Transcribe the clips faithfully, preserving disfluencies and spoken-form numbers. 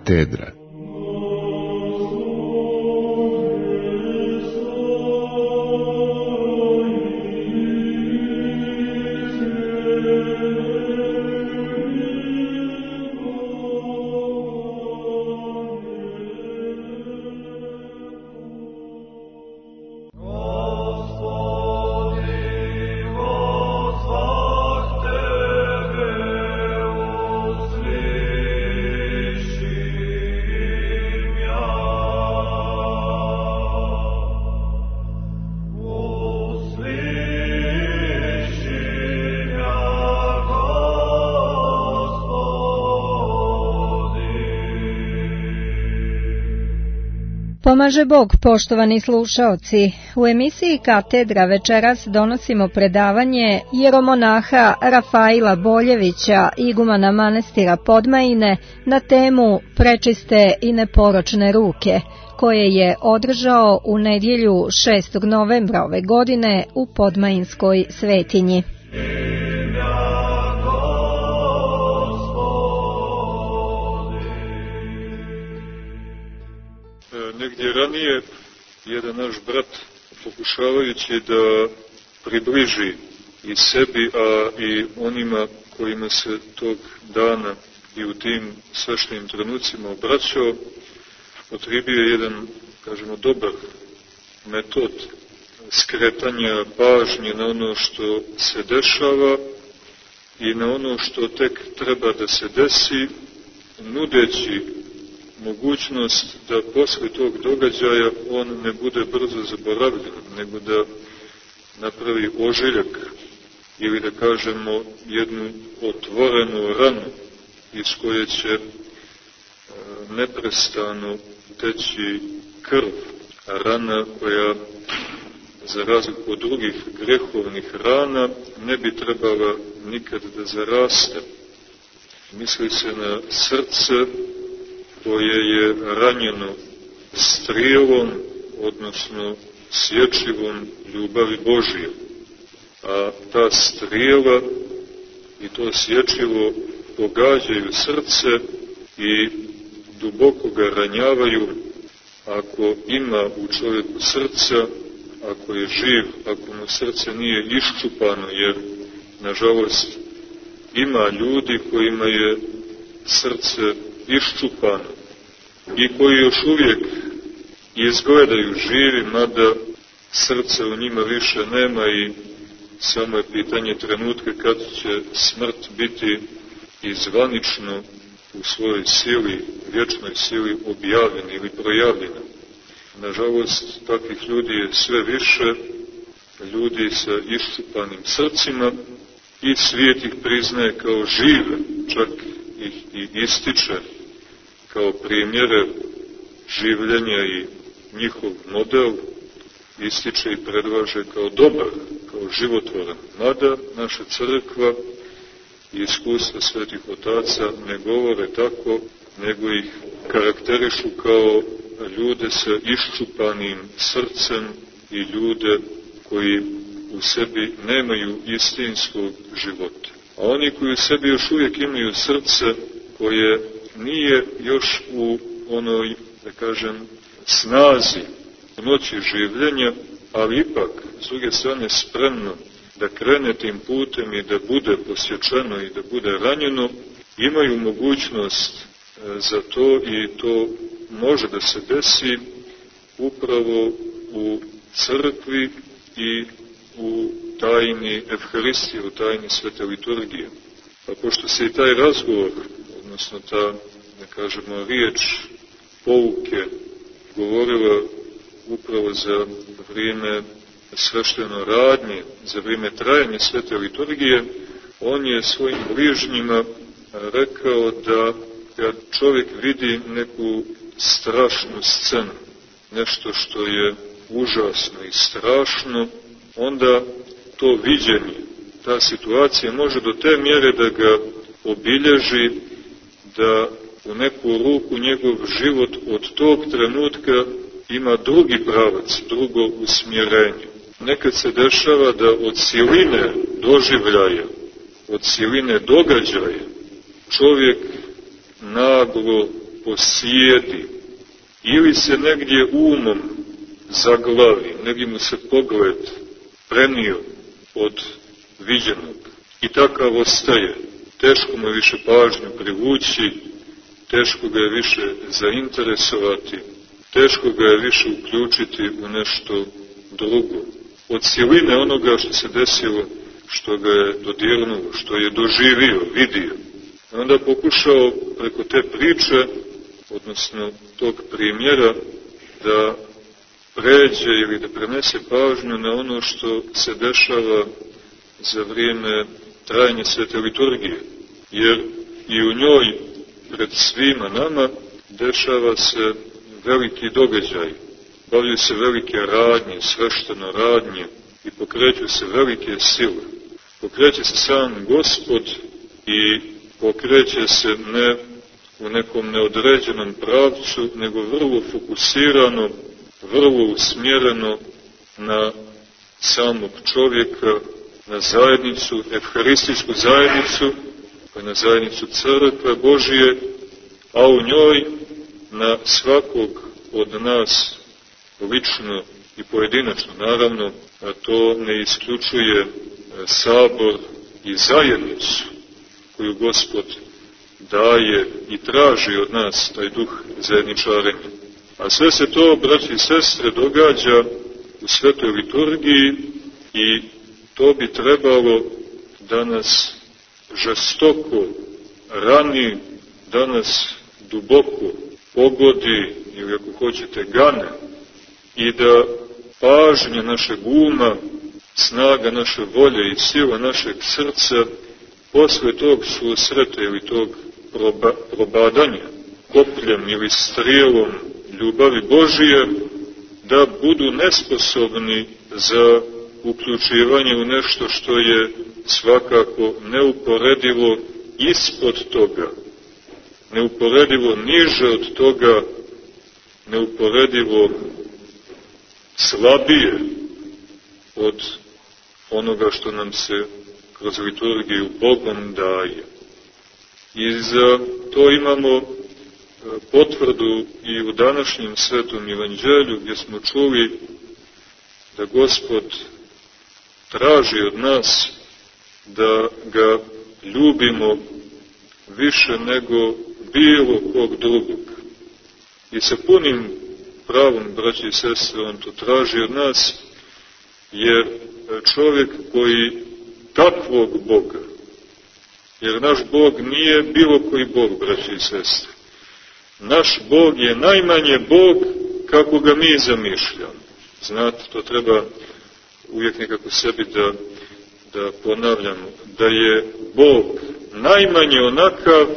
Katedra. Pomaže Bog, poštovani slušaoci. U emisiji Katedra večeras donosimo predavanje jeromonaha Rafaila Boljevića, igumana manastira Podmajine, na temu Prečiste i neporočne ruke, koje je održao u nedjelju šestog novembra ove godine u Podmajinskoj svetinji. Negdje ranije, jedan naš brat, pokušavajući da približi i sebi, a i onima kojima se tog dana i u tim sveštenim trenucima obraćao, upotrijebio jedan, kažemo, dobar metod skretanja pažnje na ono što se dešava i na ono što tek treba da se desi, nudeći mogućnost da posle tog događaja on ne bude brzo zaboravljen, nego da napravi ožiljak ili da kažemo jednu otvorenu ranu iz koje će neprestano teći krv, rana koja za razliku od drugih grehovnih rana ne bi trebala nikad da zaraste. Misli se na srce koje je ranjeno strijelom, odnosno sječivom ljubavi Božije. A ta strijela i to sječivo pogađaju srce i duboko ga ranjavaju. Ako ima u čovjeku srca, ako je živ, ako mu srce nije iščupano, jer, nažalost, ima ljudi kojima je srce iščupano i koji još uvijek izgledaju živi, mada srca u njima više nema i samo je pitanje trenutka kad će smrt biti izvanično u svojoj sili, vječnoj sili objavljena ili projavljena. Nažalost, takvih ljudi je sve više, ljudi sa iščupanim srcima, i svijet ih priznaje kao žive, čak ih i ističe kao primjere življenja i njihov model ističe i predlaže kao dobar, kao životvoran. Mada naša crkva i iskustva svetih otaca ne govore tako, nego ih karakterišu kao ljude sa iščupanim srcem i ljude koji u sebi nemaju istinskog života. A oni koji u sebi još uvijek imaju srce koje nije još u onoj, da kažem, snazi noći življenja, ali ipak, s druge strane, spremno da krene tim putem i da bude posječeno i da bude ranjeno, imaju mogućnost za to i to može da se desi upravo u crkvi i u tajni Evharistije, u tajni Svete liturgije. Pa pošto se i taj razgovor, odnosno ta, da kažemo, riječ pouke govorila upravo za vrijeme svešteno radnje, za vrijeme trajanja Svete liturgije, on je svojim bližnjima rekao da kad čovjek vidi neku strašnu scenu, nešto što je užasno i strašno, onda to viđenje, ta situacija može do te mjere da ga obilježi, da u neku ruku njegov život od tog trenutka ima drugi pravac, drugo usmjerenje. Nekad se dešava da od siline doživljaja, od siline događaja, čovjek naglo posijedi, ili se negdje umom zaglavi, negdje mu se pogled prenio od viđenog i takav ostaje. Teško mu je više pažnju privući, teško ga je više zainteresovati, teško ga je više uključiti u nešto drugo. Od siline onoga što se desilo, što ga je dodirnulo, što je doživio, vidio. I onda pokušao preko te priče, odnosno tog primjera, da pređe ili da prenese pažnju na ono što se dešava za vrijeme trajanja svete liturgije. Jer i u njoj, pred svima nama, dešava se veliki događaj. Bavljaju se velike radnje, svešteno radnje i pokreću se velike sile. Pokreće se sam Gospod i pokreće se ne u nekom neodređenom pravcu, nego vrlo fokusirano, vrlo usmjereno na samog čovjeka, na zajednicu, evharistijsku zajednicu, pa na zajednicu crkve Božije, a u njoj na svakog od nas lično i pojedinačno, naravno, a to ne isključuje sabor i zajednicu koju Gospod daje i traži od nas, taj duh zajedničarenja. A sve se to, braći i sestre, događa u svetoj liturgiji i to bi trebalo da nas žestoko rani, da nas duboko pogodi ili ako hoćete gane i da pažnja našeg uma, snaga naše volje i sila našeg srca posle tog susreta ili tog proba, probadanja kopljem ili strijelom ljubavi Božije, da budu nesposobni za uključivanje u nešto što je svakako neuporedivo ispod toga, neuporedivo niže od toga, neuporedivo slabije od onoga što nam se kroz liturgiju Bogom daje. I za to imamo potvrdu i u današnjem svetom evanđelju, gdje smo čuli da Gospod traži od nas da ga ljubimo više nego bilo kog drugog. I sa punim pravom, braći i sestre, on to traži od nas, jer čovjek koji takvog Boga, jer naš Bog nije bilo koji Bog, braći i sestre. Naš Bog je najmanje Bog kako ga mi zamišljamo. Znate, to treba uvijek nekako sebi da, da ponavljamo, da je Bog najmanje onakav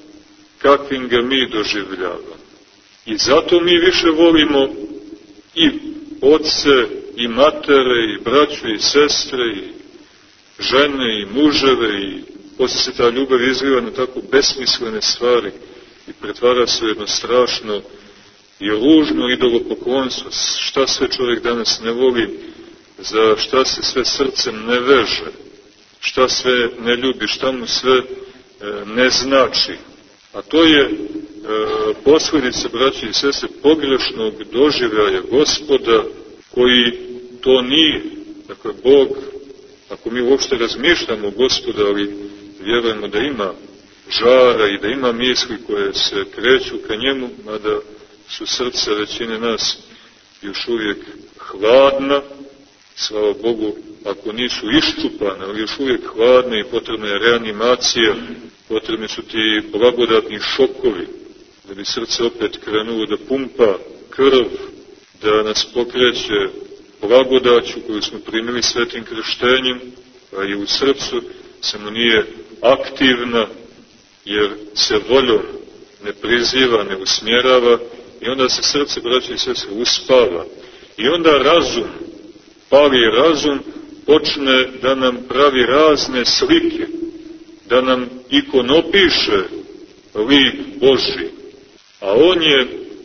kakvim ga mi doživljavamo. I zato mi više volimo i oce, i matere, i braću, i sestre, i žene, i muževe, i poslije se ta ljubav izliva na tako besmislene stvari i pretvara se jedno strašno i ružno idolopoklonstvo. Šta sve čovjek danas ne voli, za šta se sve srcem ne veže, šta sve ne ljubi, šta mu sve e, ne znači. A to je e, posljedica, braći i sestre, pogrešnog doživljaja Gospoda, koji to nije. Dakle, Bog, ako mi uopšte razmišljamo o Gospoda, ali vjerujemo da ima žara i da ima misli koje se kreću ka njemu, mada su srca većine nas još uvijek hladna, slava Bogu, ako nisu iščupane, ali još uvijek hladne i potrebna je reanimacija, potrebni su ti blagodatni šokovi, da bi srce opet krenulo da pumpa krv, da nas pokreće blagodaću koju smo primili svetim krštenjem, a i u srcu samo nije aktivna, jer se voljom ne priziva, ne usmjerava, i onda se srce, braći i sestre, uspava. I onda razum, pali razum, počne da nam pravi razne slike, da nam ikonopiše lik Božji. A on je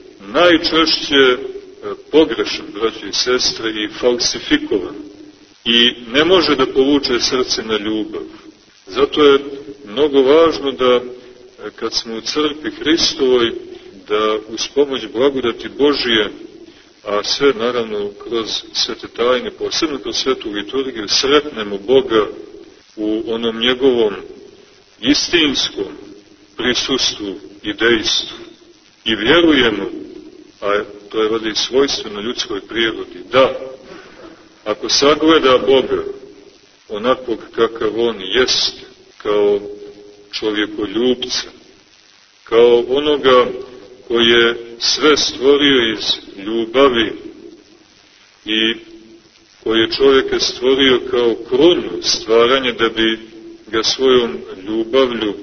najčešće pogrešan, braći i sestre, i falsifikovan. I ne može da povuče srce na ljubav. Zato je mnogo važno da, kad smo u crkvi Hristovoj, da uz pomoć blagodati Božije, a sve naravno kroz svete tajne, posebno kroz svetu liturgiju, sretnemo Boga u onom njegovom istinskom prisustvu i dejstvu. I vjerujemo, a to je valjda i svojstveno ljudskoj prirodi, da ako sagleda Boga onakvog kakav on jest, kao čovjekoljubca, kao onoga koji je sve stvorio iz ljubavi i koji je čovjeka stvorio kao krunu stvaranja da bi ga svojom ljubavlju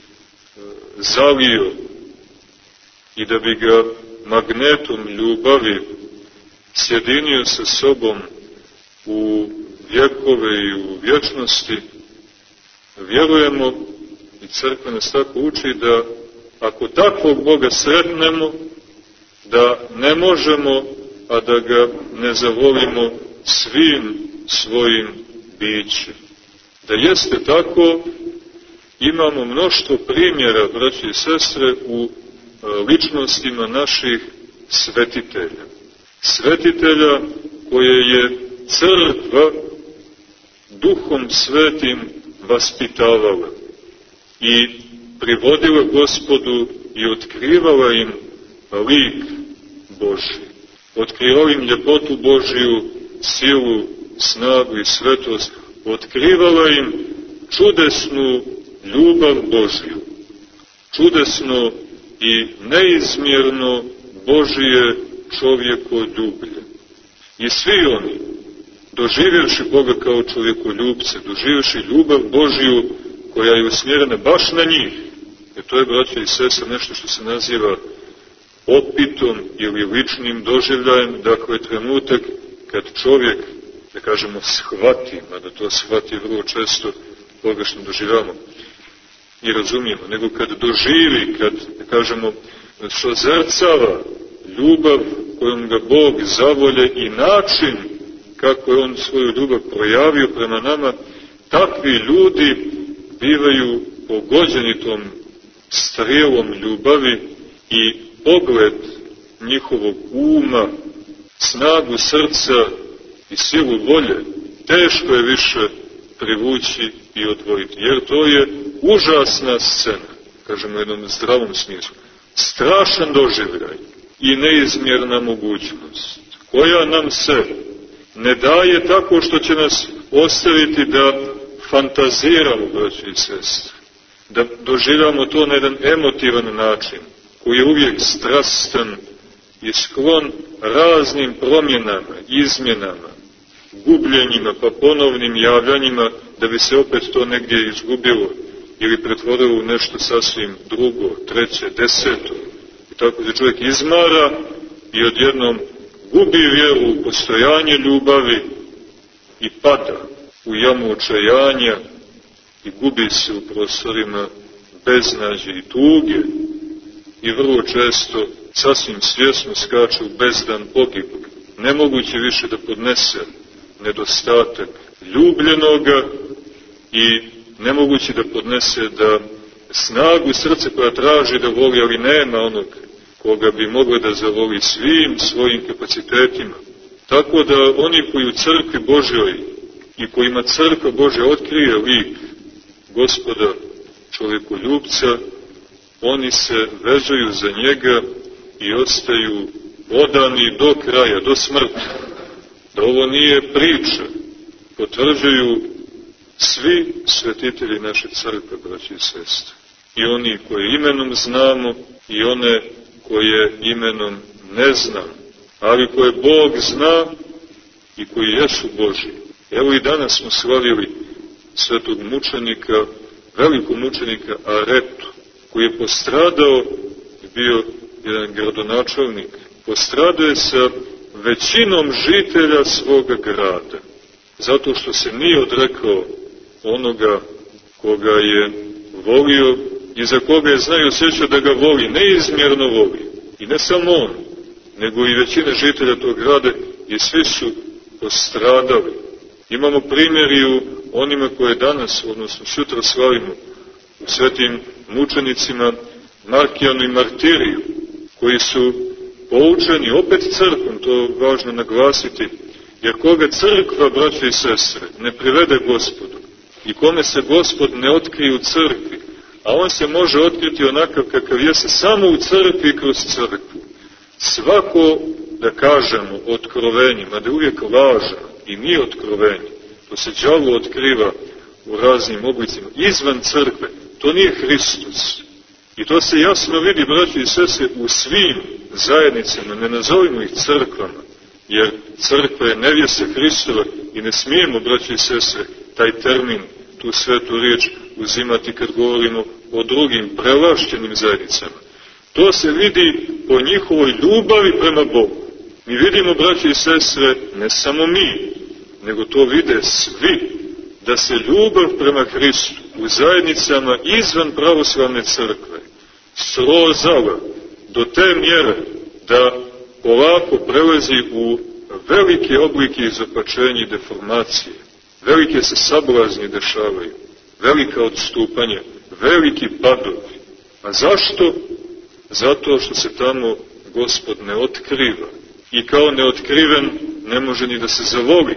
zalio i da bi ga magnetom ljubavi sjedinio sa sobom u vjekove i u vječnosti, vjerujemo i crkva nas tako uči da ako takvog Boga sretnemo, da ne možemo, a da ga ne zavolimo svim svojim bićem. Da jeste tako, imamo mnoštvo primjera, braći i sestre, u ličnostima naših svetitelja. Svetitelja koje je crkva Duhom Svetim vaspitavala i privodila Gospodu i otkrivala im lik Božji. Otkrivala im ljepotu Božju, silu, snagu i svetost. Otkrivala im čudesnu ljubav Božju. Čudesno i neizmjerno Božije čovjekoljublje. I svi oni, doživjevši Boga kao čovjekoljubce, doživjevši ljubav Božju koja je usmjerena baš na njih, jer to je, braćo i sestre, nešto što se naziva opitom ili ličnim doživljajem, dakle trenutak kad čovjek, da kažemo, shvati, mada to shvati vrlo često pogrešno doživljamo i razumijemo, nego kad doživi, kad, da kažemo, sozrcava ljubav kojom ga Bog zavolje i način kako je on svoju ljubav projavio prema nama, takvi ljudi bivaju pogođeni tom strijelom ljubavi i pogled njihovog uma, snagu srca i silu volje teško je više privući i odvojiti. Jer to je užasna scena, kažemo u jednom zdravom smislu, strašan doživljaj i neizmjerna mogućnost, koja nam se ne daje tako što će nas ostaviti da fantaziramo, braći i sestre, da doživljamo to na jedan emotivan način, koji je uvijek strastan i sklon raznim promjenama, izmjenama, gubljenjima, pa ponovnim javljanjima, da bi se opet to negdje izgubilo ili pretvorilo u nešto sasvim drugo, treće, deseto. I tako se čovjek izmara i odjednom gubi vjeru u postojanje ljubavi i pada u jamu očajanja i gubi se u prostorima beznađe i tuge i vrlo često sasvim svjesno skače u bezdan pogibog, nemoguće više da podnese nedostatak ljubljenoga i nemoguće da podnese da snagu srce koja traži da voli, ali nema onog koga bi mogla da zavoli svim svojim kapacitetima. Tako da oni koji u crkvi Božjoj i kojima crkva Božja otkrije lik Gospoda čovjekoljubca, oni se vezuju za njega i ostaju odani do kraja, do smrti. Da ovo nije priča, potvrđuju svi svetitelji naše crkve, braći i sestre. I oni koje imenom znamo i one koje imenom ne znamo, ali koje Bog zna i koji jesu Božji. Evo i danas smo slavili svetog mučenika, velikog mučenika Aretu, koji je postradao, bio jedan gradonačelnik, postradao je sa većinom žitelja svoga grada, zato što se nije odrekao onoga koga je volio i za koga je znao i osjećao da ga voli, neizmjerno voli. I ne samo on, nego i većina žitelja tog grada, i svi su postradali. Imamo primjer i u onima koje danas, odnosno sutra slavimo, u svetim mučenicima Markijanu i Martiriju, koji su poučeni opet crkvom, to je važno naglasiti, jer koga crkva, braće i sestre, ne privede Gospodu i kome se Gospod ne otkrije u crkvi, a on se može otkriti onakav kakav jeste samo u crkvi i kroz crkvu. Svako, da kažemo, otkrovenje, mada je uvijek lažno i nije otkrovenje, to se đavo otkriva u raznim oblicima, izvan crkve, to nije Hristos. I to se jasno vidi, braći i sestre, u svim zajednicama, ne nazovimo ih crkvama, jer crkva je nevjesta Hristova i ne smijemo, braći i sestre, taj termin, tu svetu riječ uzimati kad govorimo o drugim prelašćenim zajednicama. To se vidi po njihovoj ljubavi prema Bogu. Mi vidimo, braći i sestre, ne samo mi, nego to vide svi, da se ljubav prema Hristu u zajednicama izvan pravoslavne crkve srozala do te mjere da polako prelazi u velike oblike izopačenja i deformacije. Velike se sablazni dešavaju, velika odstupanja, veliki padovi. A zašto? Zato što se tamo Gospod ne otkriva. I kao neotkriven ne može ni da se zavoli.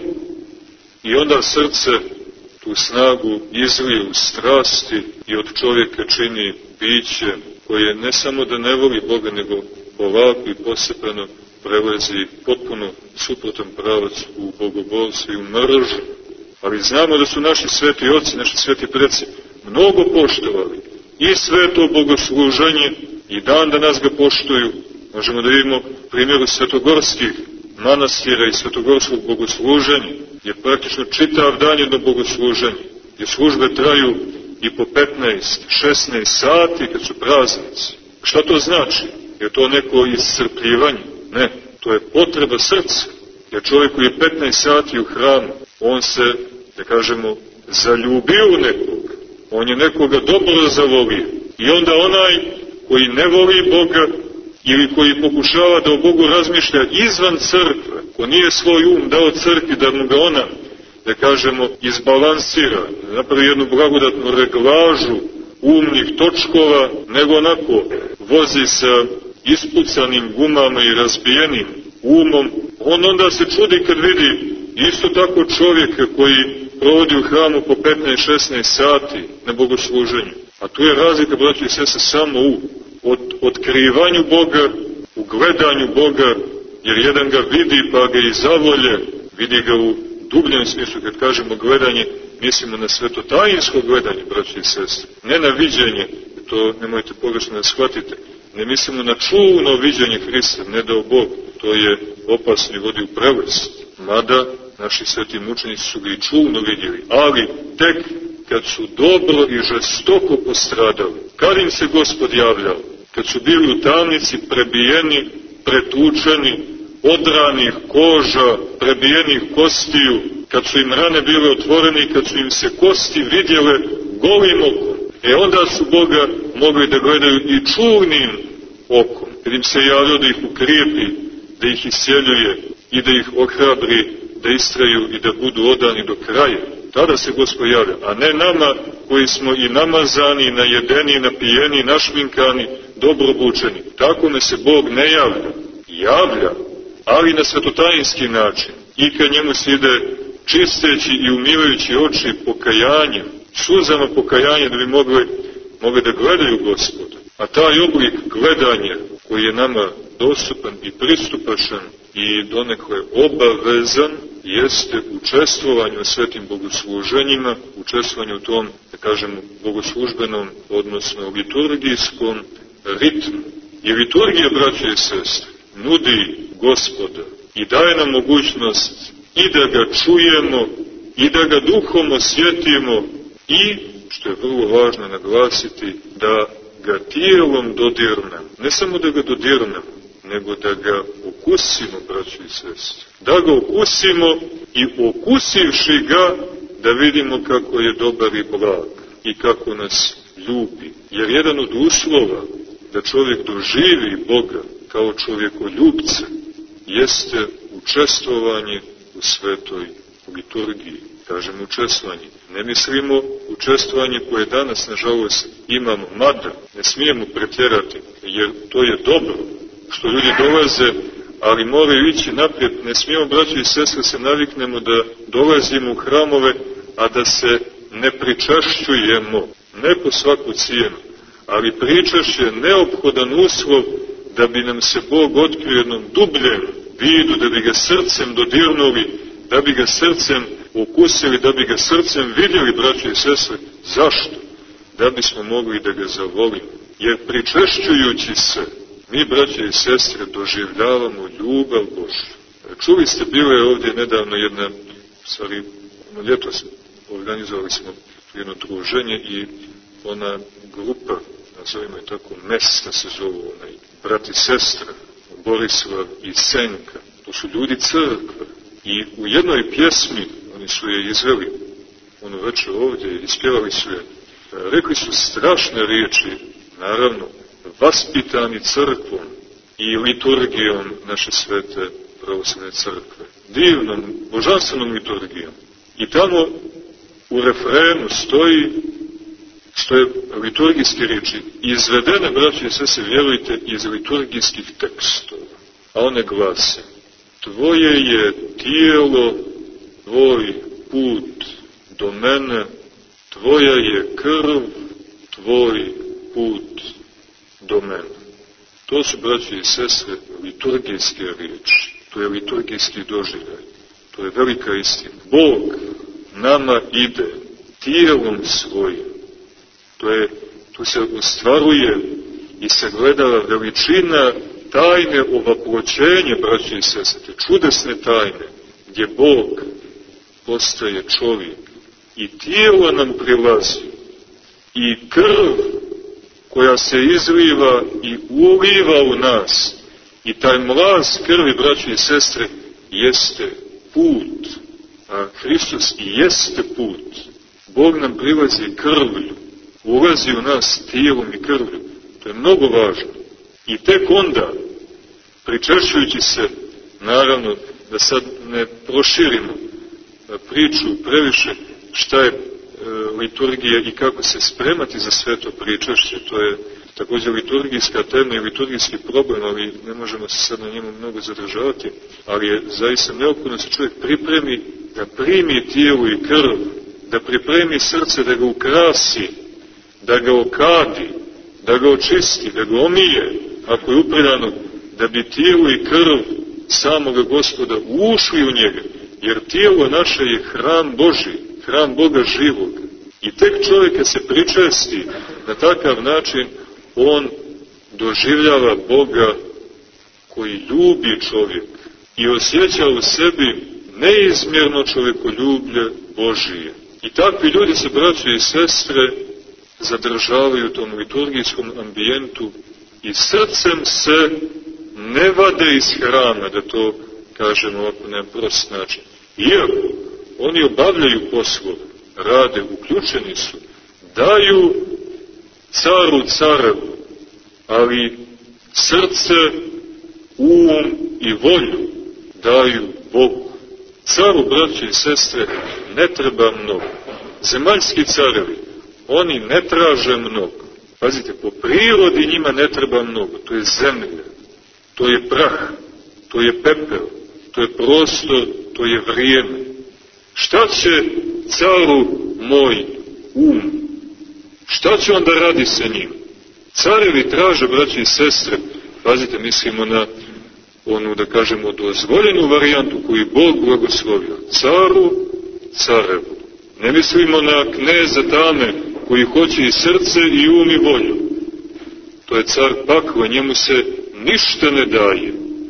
I onda srce tu snagu izlije u strasti i od čovjeka čini biće koje ne samo da ne voli Boga, nego polako i postepeno prelazi potpuno suprotan pravac u bogoborstvo i u mržnju. Ali znamo da su naši sveti oci, naši sveti preci mnogo poštovali i sveto bogosluženje i dan danas ga poštuju. Možemo da vidimo primjeru svetogorskih manastira i svetogorskog bogosluženja, jer praktično čitav dan jedno bogosluženje, gdje službe traju i po petnaest, šesnaest sati kad su praznici. Šta to znači? Je to neko iscrpljivanje? Ne, to je potreba srca. Jer čovjek koji je petnaest sati u hramu, on se, da kažemo, zaljubio u nekog. On je nekoga dobro zavolio. I onda onaj koji ne voli Boga ili koji pokušava da o Bogu razmišlja izvan crkve, ko nije svoj um dao crkvi da mu ga ona, da kažemo, izbalansira, da napravi jednu blagodatnu reglažu umnih točkova, nego onako vozi sa ispucanim gumama i razbijenim umom, on onda se čudi kad vidi isto tako čovjeka koji provodi u hramu po petnaest šesnaest sati na bogosluženju. A tu je razlika, braći i sestre, samo u od, otkrivanju Boga, u gledanju Boga, jer jedan ga vidi pa ga i zavolje, vidi ga u dubljem smislu. Kad kažemo gledanje, mislimo na svetotajinsko gledanje, braći i sestre, ne na viđenje, to nemojte pogrešno da shvatite, ne mislimo na čulno viđenje Hrista, ne dao Bog, to je opasno i vodi u prevest, mada naši sveti mučenici su ga i čulno vidjeli, ali tek kad su dobro i žestoko postradali, kad im se Gospod javljao, kad su bili u tamnici prebijeni, pretučeni, odranih koža, prebijenih kostiju, kad su im rane bile otvorene i kad su im se kosti vidjele golim okom, e onda su Boga mogli da gledaju i čulnim okom, kad im se javljao da ih ukrijepi, da ih isjeljuje i da ih ohrabri, da istraju i da budu odani do kraja. Tada se Gospod javlja, a ne nama koji smo i namazani, najedeni, napijeni, našminkani, dobro obučeni. Takome se Bog ne javlja. Javlja, ali na svetotajinski način. I kad njemu se ide čisteći i umivajući oči pokajanjem, suzama pokajanja da bi mogli, mogli da gledaju Gospoda. A taj oblik gledanja koji je nama dostupan i pristupačan i donekle obavezan, jeste učestvovanje u svetim bogosluženjima, učestvovanje u tom, da kažemo, bogoslužbenom, odnosno liturgijskom ritmu. I liturgija, braće i sestre, nudi Gospoda i daje nam mogućnost i da ga čujemo, i da ga duhom osjetimo, i, što je vrlo važno naglasiti, da ga tijelom dodirnemo. Ne samo da ga dodirnemo, nego da ga okusimo, braći i sestre. Da ga okusimo i okusivši ga, da vidimo kako je dobar i blag i kako nas ljubi. Jer jedan od uslova da čovjek doživi Boga kao čovjekoljubce jeste učestvovanje u svetoj liturgiji. Kažemo učestvovanje. Ne mislimo učestvovanje koje danas, nažalost, imamo, mada ne smijemo pretjerati, jer to je dobro. što ljudi dolaze, ali moraju ići naprijed. Ne smijemo, braći i sestre, se naviknemo da dolazimo u hramove, a da se ne pričašćujemo, ne po svaku cijenu, ali pričašće je neophodan uslov da bi nam se Bog otkrio jednom dubljem vidu, da bi ga srcem dodirnuli, da bi ga srcem ukusili, da bi ga srcem vidjeli, braći i sestre. Zašto? Da bismo mogli da ga zavolimo. Jer pričešćujući se, mi, braći i sestre, doživljavamo ljubav Božju. Čuli ste, bilo je ovdje nedavno jedna, stvari, ljetos organizovali smo jedno druženje i ona grupa, nazovimo je tako, mesta se zovu, onaj, brat i sestra, Borislav i Senka, to su ljudi crkve. I u jednoj pjesmi, oni su je izveli, ono večer ovdje, ispjevali su je, rekli su strašne riječi, naravno, vaspitani crkvom i liturgijom naše svete pravoslavne crkve. Divnom, božanstvenom liturgijom. I tamo u refrenu stoji, stoje liturgijske riječi, izvedene, braći i sestre, vjerujte, iz liturgijskih tekstova. A one glase: Tvoje je tijelo, tvoj put do mene, tvoja je krv, tvoj put do mene. To su, braći i sestre, liturgijske riječi. To je liturgijski doživljaj. To je velika istina. Bog nama ide tijelom svojim. To je, tu se ostvaruje i sagledava veličina tajne ovaploćenje, braći i sestre, čudesne tajne, gdje Bog postaje čovjek. I tijelo nam prilazi, i krv koja se izliva i uliva u nas, i taj mlaz krvi, braći i sestre, jeste put, a Hristos i jeste put. Bog nam prilazi krvlju, ulazi u nas tijelom i krvlju. To je mnogo važno. I tek onda, pričešćujući se, naravno, da sad ne proširimo priču previše šta je e, liturgija i kako se spremati za sveto pričešće, to je također liturgijska tema i liturgijski problem, ali ne možemo se sad na njemu mnogo zadržavati, ali je zaista neophodno da se čovjek pripremi, da primi tijelo i krv, da pripremi srce, da ga ukrasi, da ga okadi, da ga očisti, da ga omije, ako je upredano, da bi tijelo i krv samoga Gospoda ušli u njega, jer tijelo naše je hram Božji, hram Boga živog. I tek čovjek kad se pričesti na takav način, on doživljava Boga koji ljubi čovjek i osjeća u sebi neizmjerno čovjekoljublje Božije. I takvi ljudi se, braće i sestre, zadržavaju u tom liturgijskom ambijentu i srcem se ne vade iz hrama, da to kažemo ovako na prost način. Iako oni obavljaju poslove, rade, uključeni su, daju caru carevu, ali srce, um i volju daju Bogu. Caru, braće i sestre, ne treba mnogo. Zemaljski carevi, oni ne traže mnogo. Pazite, po prirodi njima ne treba mnogo. To je zemlja, to je prah, to je pepel, to je prostor, to je vrijeme. Šta će caru moj um? Šta će onda radi sa njim? Carevi traže, braći i sestre, pazite, mislimo na onu, da kažemo, dozvoljenu varijantu koju Bog blagoslovio. Caru, carevu. Ne mislimo na kneza tame koji hoće i srce i um i volju. To je car pakla, njemu se ništa ne daje.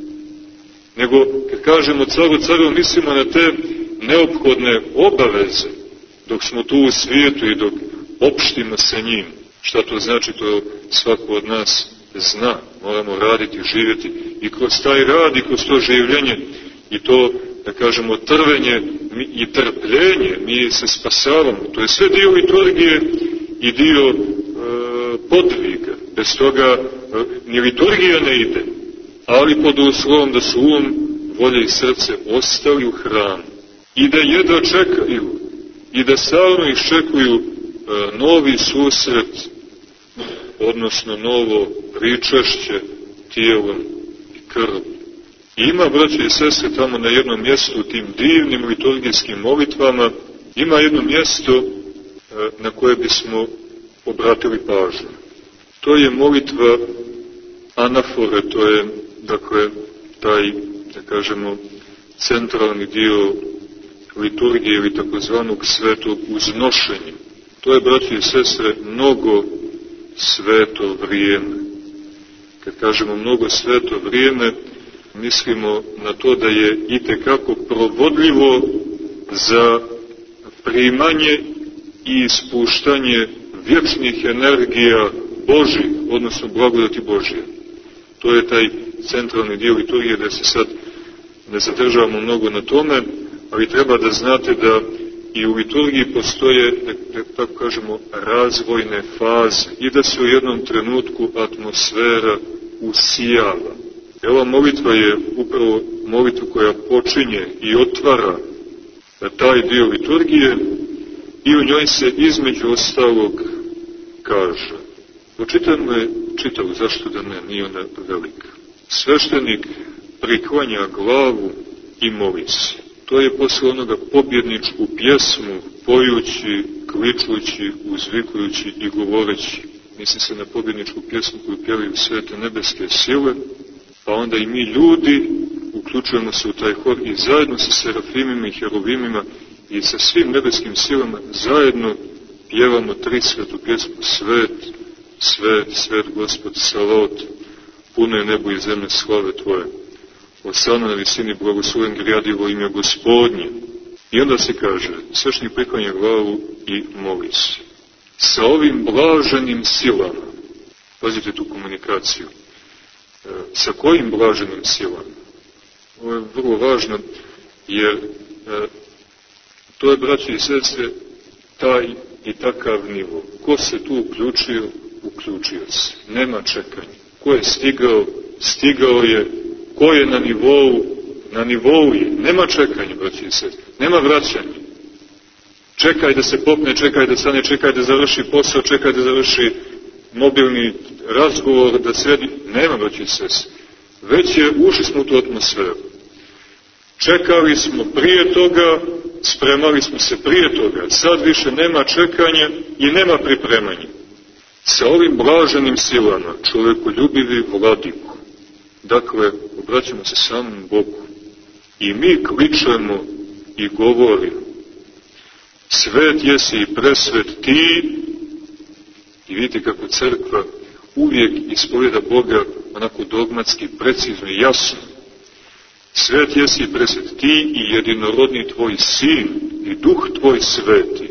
Nego, kad kažemo caru, carevu, mislimo na te neophodne obaveze, dok smo tu u svijetu i dok opštimo sa njim. Šta to znači, to svako od nas zna. Moramo raditi, živjeti i kroz taj rad i kroz to življenje i to, da kažemo, trvenje i trpljenje, mi se spasavamo. To je sve dio liturgije i dio e, podviga. Bez toga e, ni liturgija ne ide, ali pod uslovom da su um, volja i srce ostali u hramu i da jedva čekaju i da stalno iščekuju e, novi susret, odnosno novo pričašće tijelom krv. I ima, braće i sestre, tamo na jednom mjestu u tim divnim liturgijskim molitvama, ima jedno mjesto na koje bismo obratili pažnju. To je molitva anafore, to je, dakle, taj, da kažemo, centralni dio liturgije ili takozvanog svetog uznošenja. To je, braće i sestre, mnogo sveto vrijeme. Kad kažemo mnogo sveto vrijeme, mislimo na to da je itekako provodljivo za primanje i ispuštanje vječnih energija Božih, odnosno blagodati Božje. To je taj centralni dio liturgije, da se sad ne zadržavamo mnogo na tome, ali treba da znate da i u liturgiji postoje, da tako kažemo, razvojne faze i da se u jednom trenutku atmosfera usijava. Ova molitva je upravo molitva koja počinje i otvara taj dio liturgije i u njoj se između ostalog kaže. Pročitajmo je čitavu, zašto da ne, nije ona velika. Sveštenik priklanja glavu i moli se. To je posle onoga pobjedničku pjesmu, pojući, kličući, uzvikujući i govoreći. Misli se na pobjedničku pjesmu koju pjevaju svete nebeske sile, pa onda i mi ljudi uključujemo se u taj hor i zajedno sa serafimima i heruvimima i sa svim nebeskim silama zajedno pjevamo tri svetu pjesmu: Svet, svet, svet Gospod Sabaot, puno je nebo i zemlje slave Tvoje. Osana na visini, blagosloven grjadivo ime Gospodnje. I onda se kaže, sveštenik priklanja glavu i moli se. Sa ovim blaženim silama, pazite tu komunikaciju, sa kojim blaženim silama? Ovo je vrlo važno, jer to je, braći i sestre, taj i takav nivo. Ko se tu uključio, uključio se. Nema čekanja. Ko je stigao, stigao je. Ko je na nivou, na nivou je. Nema čekanja, braći i sestre. Nema vraćanja. Čekaj da se popne, čekaj da stane, čekaj da završi posao, čekaj da završi mobilni razgovor, da sredi. Nema, braći i sestre. Već je, ušli smo u tu atmosferu. Čekali smo prije toga, spremali smo se prije toga. Sad više nema čekanja i nema pripremanja. Sa ovim blaženim silama, čovjekoljubivi vladiku, dakle, obraćamo se samom Bogu i mi kličemo i govorimo: Svet jesi i presvet ti. I vidite kako crkva uvijek ispovjeda Boga onako dogmatski, precizno i jasno. Svet jesi i presvet ti i jedinorodni tvoj sin i duh tvoj sveti.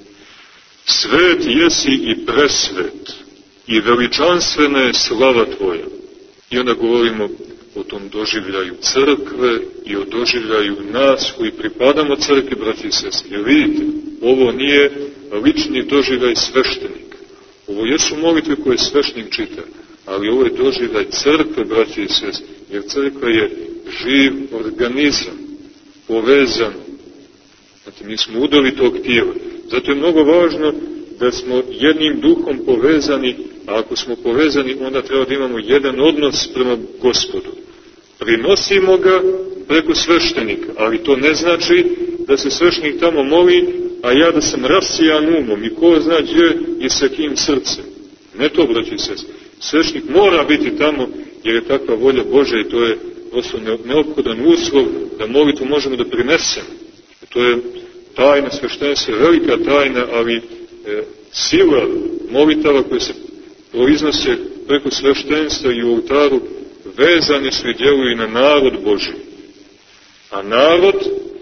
Svet jesi i presvet i veličanstvena je slava tvoja. I onda govorimo o tom doživljaju crkve i o doživljaju nas koji pripadamo crkvi, braći i sestri. Jer vidite, ovo nije lični doživljaj sveštenika. Ovo jesu molitve koje sveštenik čita, ali ovo je doživljaj crkve, braći i sestri. Jer crkva je živ organizam, povezan. Znate, mi smo udeli tog tijela. Zato je mnogo važno da smo jednim duhom povezani, a ako smo povezani, onda treba da imamo jedan odnos prema Gospodu. Prinosimo ga preko sveštenika, ali to ne znači da se sveštenik tamo moli, a ja da sam rasijan umom i ko zna gdje i sa kim srcem. Ne to, braći i sestri. Sveštenik mora biti tamo, jer je takva volja Božja i to je prosto neophodan uslov da molitvu možemo da prinesemo. To je tajna sveštenstva, velika tajna, ali e, sila molitava koje se proiznose preko sveštenstva i u oltaru vezani su i djeluju na narod Božji. A narod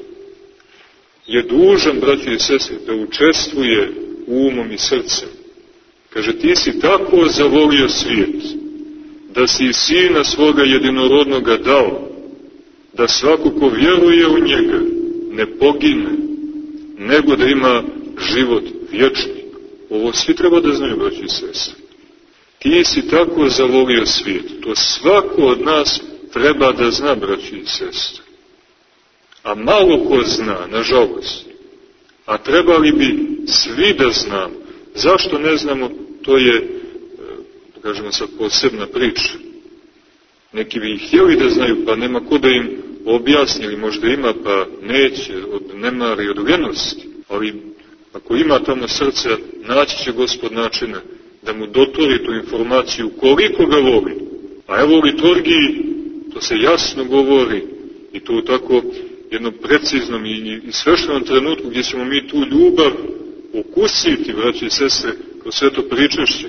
je dužan, braći i sestri, da učestvuje umom i srcem. Kaže, ti si tako zavolio svijet, da si i sina svoga jedinorodnoga dao, da svako ko vjeruje u njega ne pogine, nego da ima život vječni. Ovo svi treba da znaju, braći i sestri. Ti si tako zavolio svijet. To svako od nas treba da zna, braći i sestre. A malo ko zna, nažalost. A trebali bi svi da znamo. Zašto ne znamo, to je, da kažemo sad, posebna priča. Neki bi ih htjeli da znaju, pa nema ko da im objasni, ili možda ima, pa neće, od nemara i od ljenosti. Ali ako ima tamo srce, naći će Gospod načina da mu dotori tu informaciju koliko ga voli. A evo u liturgiji to se jasno govori, i to u tako jednom preciznom i, i sveštenom trenutku gdje ćemo mi tu ljubav okusiti, braći i sestre, kroz sve to pričešće.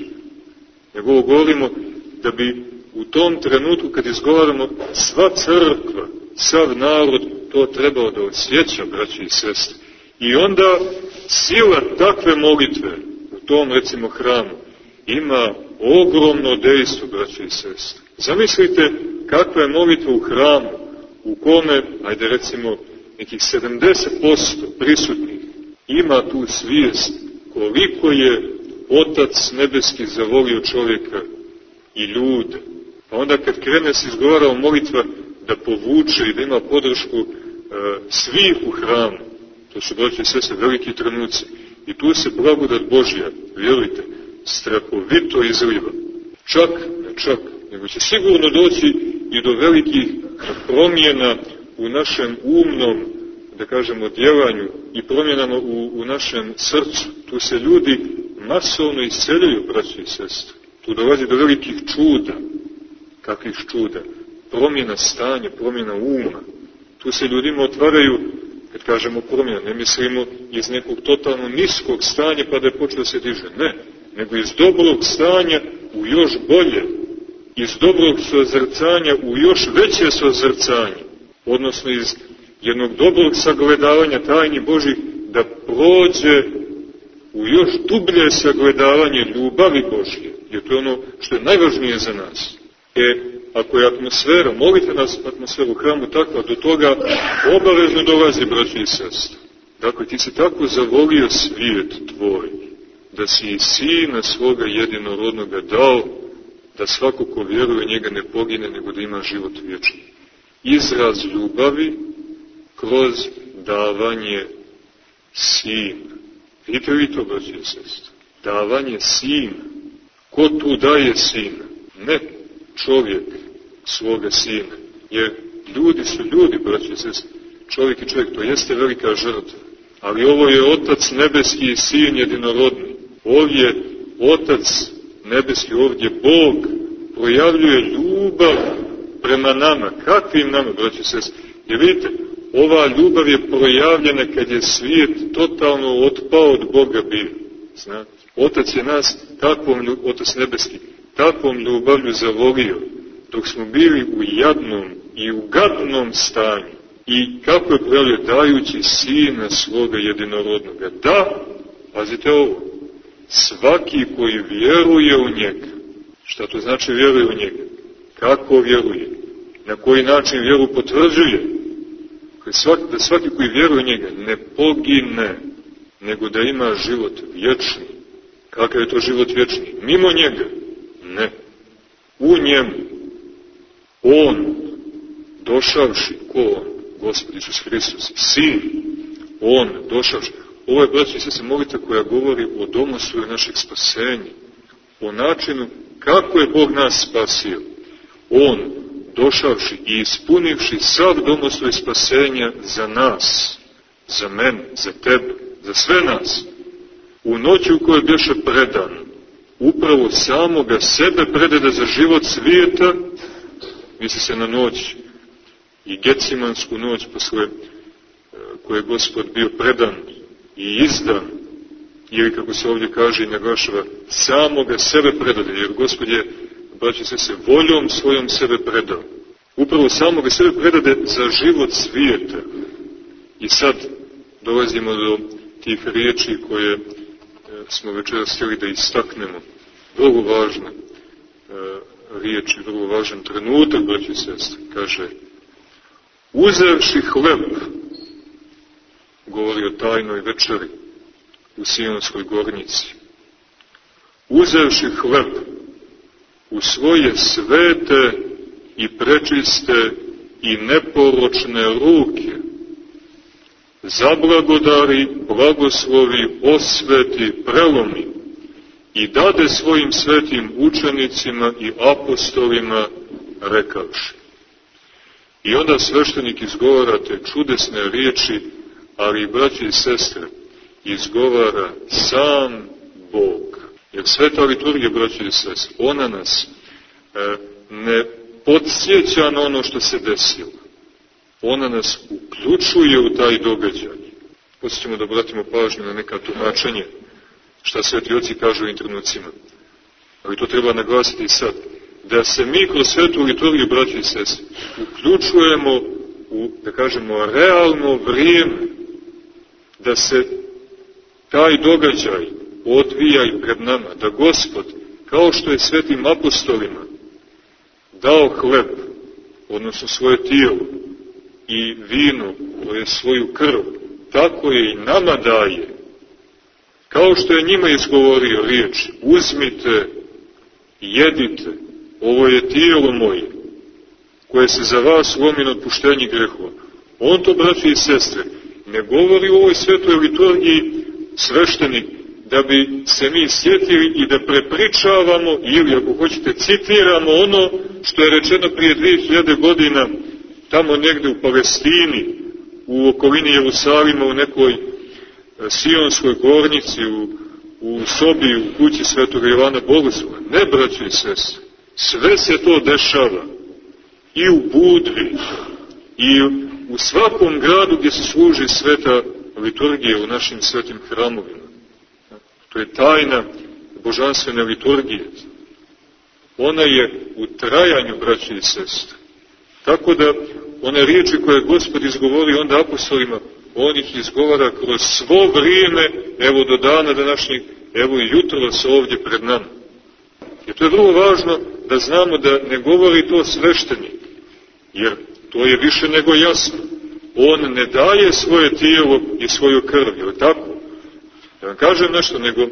Nego govorimo da bi u tom trenutku kad izgovaramo sva crkva, sav narod to trebao da osjeća, braći i sestre. I onda sila takve molitve u tom, recimo, hramu ima ogromno dejstvo, braći i sestre. Zamislite kakva je molitva u hramu u kome, ajde recimo, nekih sedamdeset posto prisutnih ima tu svijest koliko je Otac nebeski zavolio čovjeka i ljude. Pa onda kad krene se izgovarao molitva da povuče i da ima podršku e, svih u hramu, to su, braći i sestre, veliki trenuci. I tu se blagodat Božja, vjerujte, strahovito izliva. Čak, ne čak, nego će sigurno doći i do velikih promjena u našem umnom, da kažemo, djelanju i promjenama u, u našem srcu. Tu se ljudi masovno isceljuju, braći i sestre. Tu dolazi do velikih čuda. Kakvih čuda? Promjena stanja, promjena uma. Tu se ljudima otvaraju, kad kažemo promjena, ne mislimo iz nekog totalno niskog stanja pa da je počeo se diže. Ne, nego iz dobrog stanja u još bolje. Iz dobrog sozrcanja u još veće sozrcanje. Odnosno iz jednog dobrog sagledavanja tajni Božih da prođe u još dublje sagledavanje ljubavi Božje. Jer to je ono što je najvažnije za nas. E, ako je atmosfera, molite nas atmosferu u hramu takva, do toga obavezno dolazi, braći i sestre. Dakle, ti si tako zavolio svijet tvoj, da si i Sina svoga jedinorodnoga dao, da svako ko vjeruje njega ne pogine, nego da ima život vječni. Izraz ljubavi kroz davanje Sina. Vidite li to, braći i sestre? Davanje Sina. Ko tu daje Sina? Ne čovjek svoga Sina. Jer ljudi su ljudi, braći i sestre. Čovjek i čovjek, to jeste velika žrtva. Ali ovo je Otac nebeski i Sin jedinorodni. Ovdje Otac nebeski, ovdje Bog projavljuje ljubav prema nama. Kakvim nama, braći i sestre? Jer vidite, ova ljubav je projavljena kad je svijet totalno otpao od Boga bio. Znate? Otac je nas, takvom, Otac nebeski, takvom ljubavlju zavolio, dok smo bili u jadnom i u gadnom stanju. I kako je projavljio, dajući Sina svoga jedinorodnoga. Da, pazite ovo, svaki koji vjeruje u njega. Šta to znači vjeruje u njega? Kako vjeruje? Na koji način vjeru potvrđuje? Da svaki koji vjeruje u njega ne pogine, nego da ima život vječni. Kakav je to život vječni? Mimo njega? Ne. U njemu. On, došavši, ko on? Gospod Isus Hristos, Sin. On, došavši. Ovo je, braći i sestre, molitva koja govori o domosloju našeg spasenja. O načinu kako je Bog nas spasio. On, došavši i ispunivši sav domosloj spasenja za nas, za mene, za tebe, za sve nas, u noći u kojoj bješe predan, upravo samoga sebe predada za život svijeta, misli se na noć i Gecimansku noć posle koje je Gospod bio predan i izdan, ili kako se ovdje kaže i naglašava, samoga sebe predade, jer Gospod je, braći se se, voljom svojom sebe predao. Upravo samoga sebe predade za život svijeta. I sad dolazimo do tih riječi koje smo večeras htjeli da istaknemo. Vrlo važna riječ i vrlo važan trenutak, braći i sestre, kaže: uzevši hleb, govori o tajnoj večeri u Sionskoj gornici, uzevši hleb u svoje svete i prečiste i neporočne ruke, zablagodari, blagoslovi, osveti, prelomi i dade svojim svetim učenicima i apostolima rekavši. I onda sveštenik izgovara te čudesne riječi, ali, braći i sestre, izgovara sam Bog. Jer sveta liturgija, braći i sestre, ona nas e, ne podsjeća na ono što se desilo. Ona nas uključuje u taj događaj. Poslije ćemo da obratimo pažnju na neka tumačenje šta sveti oci kažu u ovim trenucima. Ali to treba naglasiti i sad. Da se mi kroz svetu liturgiju, braći i sestre, uključujemo u, da kažemo, realno vrijeme, da se taj događaj odvija i pred nama, da Gospod, kao što je svetim apostolima dao hleb, odnosno svoje tijelo, i vino, to je svoju krv, tako je i nama daje. Kao što je njima izgovorio riječ, uzmite i jedite, ovo je tijelo moje, koje se za vas lomi na otpuštenje grehova. On to, braći i sestre, ne govori u ovoj svetoj liturgiji sveštenik, da bi se mi sjetili i da prepričavamo, ili ako hoćete citiramo ono što je rečeno prije dvije hiljade godina, tamo negde u Palestini, u okolini Jerusalima, u nekoj Sionskoj gornici, u, u sobi, u kući svetog Jovana Bogoslova. Ne, braći i sestre, sve se to dešava i u Budvi, i u svakom gradu gdje se služi sveta liturgija, u našim svetim hramovima. To je tajna božanstvene liturgije. Ona je u trajanju, braći i sestre. Tako da one riječi koje je Gospod izgovorio onda apostolima, on ih izgovara kroz svo vrijeme, evo do dana današnjeg, evo i jutros ovdje pred nama. I to je vrlo važno da znamo da ne govori to sveštenik, jer to je više nego jasno. On ne daje svoje tijelo i svoju krv, je li tako? Da vam kažem nešto, nego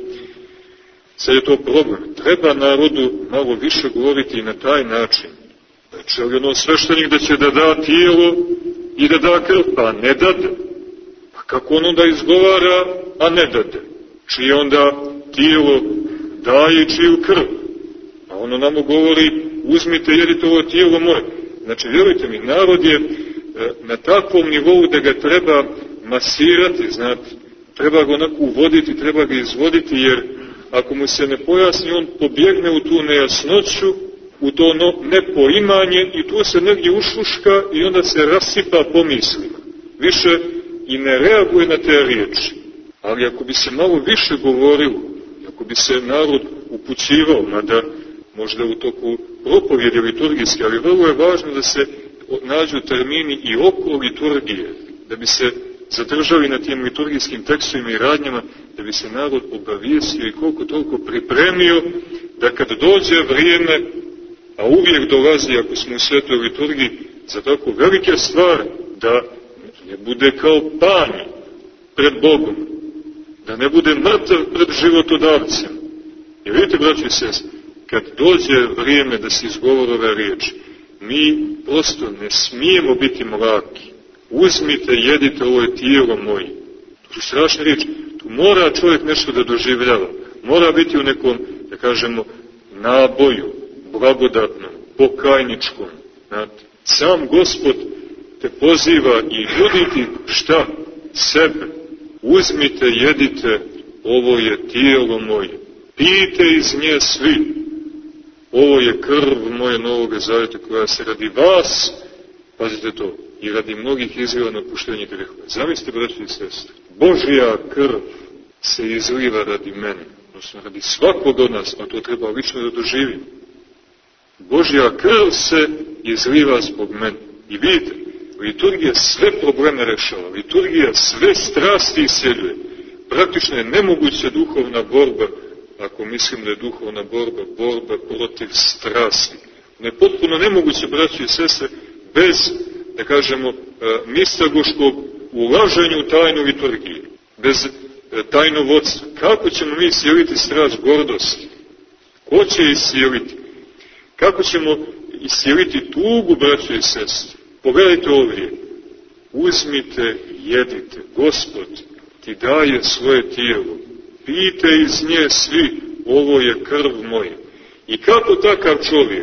sad je to problem. Treba narodu malo više govoriti i na taj način. Znači, ali ono sveštenik da će da da tijelo i da da krv, pa ne dade. Pa kako on onda izgovara, a ne dade? Čije onda tijelo daje čiju krv? A ono nam govori, uzmite, jedite ovo tijelo moje. Znači, vjerujte mi, narod je na takvom nivou da ga treba masirati, znate, treba ga onako uvoditi, treba ga izvoditi, jer ako mu se ne pojasni, on pobjegne u tu nejasnoću, u to no, nepoimanje i tu se negdje ušuška i onda se rasipa pomislima. Više i ne reaguje na te riječi. Ali ako bi se malo više govorilo, ako bi se narod upućivao, mada možda u toku propovjedi liturgijske, ali vrlo je važno da se nađu termini i oko liturgije, da bi se zadržali na tim liturgijskim tekstovima i radnjama, da bi se narod obavijestio i koliko toliko pripremio, da kad dođe vrijeme, a uvijek dolazi, ako smo u svetoj liturgiji, za tako velike stvari, da ne bude kao panj pred Bogom, da ne bude mrtav pred životodavcem. I vidite, braći i sestri, kad dođe vrijeme da se izgovore ove riječi, mi prosto ne smijemo biti mlaki. Uzmite, jedite, ovo je tijelo moje. To su strašne riječi. Tu mora čovjek nešto da doživljava. Mora biti u nekom, da kažemo, naboju, blagodatnom, pokajničkom. Znate, sam Gospod te poziva i nudi šta? Sebe. Uzmite, jedite, ovo je tijelo moje. Pijte iz nje svi. Ovo je krv moje Novoga Zavjeta koja se radi vas, pazite to, i radi mnogih izliva na opuštenje grehova. Zamislite, braći i sestre, Božja krv se izliva radi mene, odnosno radi svakog od nas, a to treba lično da doživim. Božja krv se izliva zbog mene. I vidite, liturgija sve probleme rešava, liturgija sve strasti isjeljuje. Praktično je nemoguća duhovna borba, ako mislim da je duhovna borba, borba protiv strasti. Ona je potpuno nemoguće, braći i sestre, bez, da kažemo, mistagoškog ulaženja u tajnu liturgiju, bez tajnog vodstva. Kako ćemo mi isjeliti strast gordosti? Ko će isjeliti? Kako ćemo isjeliti tugu, braći i sestre? Pogledajte ovdje. Uzmite, jedite. Gospod ti daje svoje tijelo. Pijte iz nje svi, ovo je krv moja. I kako takav čovjek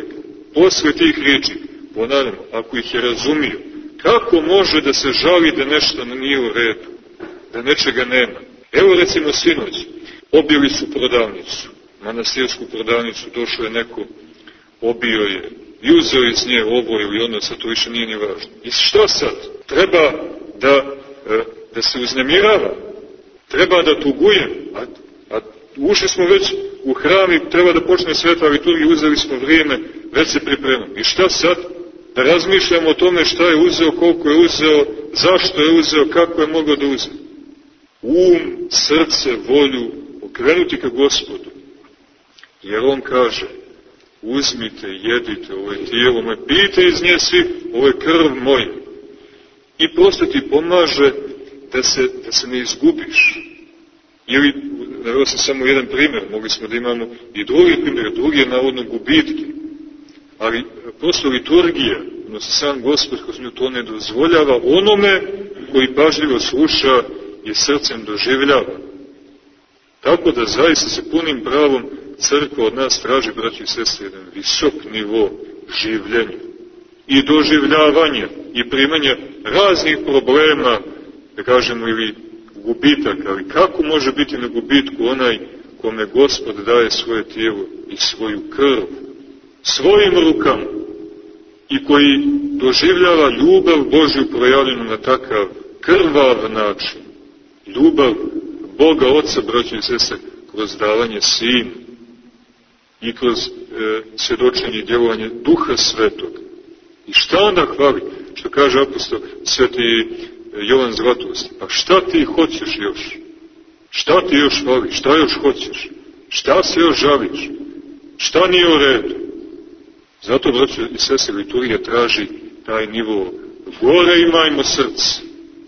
posle tih riječi, ponavljamo, ako ih je razumio, kako može da se žali da nešto nije u redu, da nečega nema? Evo recimo sinoć, obili su prodavnicu, manastirsku prodavnicu, došlo je neko, obio je i uzeo iz nje ovo ili ono, sad to više nije ni važno. I šta sad? Treba da, da se uznemirava, treba da tugujem, a, a ušli smo već u hram i treba da počne sveta liturgija, uzeli smo vrijeme, već se pripremamo. I šta sad? Da razmišljamo o tome šta je uzeo, koliko je uzeo, zašto je uzeo, kako je mogao da uzeo. Um, srce, volju okrenuti ka Gospodu. Jer on kaže, uzmite, jedite, ovo je tijelo moje, pijte iz nje svi, ovo je krv moja. I prosto ti pomaže da se, da se ne izgubiš. Ili, naveo sam samo jedan primjer, mogli smo da imamo i drugi primjer, drugi je navodno gubitke. Ali prosto liturgija, odnosno sam Gospod kroz nju to ne dozvoljava onome koji pažljivo sluša i srcem doživljava. Tako da zaista se punim pravom crkva od nas traži, braći i sestre, jedan visok nivo življenja i doživljavanja i primanja raznih problema, da kažemo, ili gubitaka. Ali kako može biti na gubitku onaj kome Gospod daje svoje tijelo i svoju krv svojim rukama i koji doživljava ljubav Božju projavljenu na takav krvav način? Ljubav Boga Oca, braći i sestre, kroz davanje Sina i kroz e, svjedočenje i djelovanje Duha Svetog. I šta onda hvali? Što kaže apostol Sveti Jovan Zlatoust. Pa šta ti hoćeš još? Šta ti još hvali? Šta još hoćeš? Šta se još žališ? Šta nije u redu? Zato, braći i sestre, liturgija traži taj nivo. Gore imajmo srce.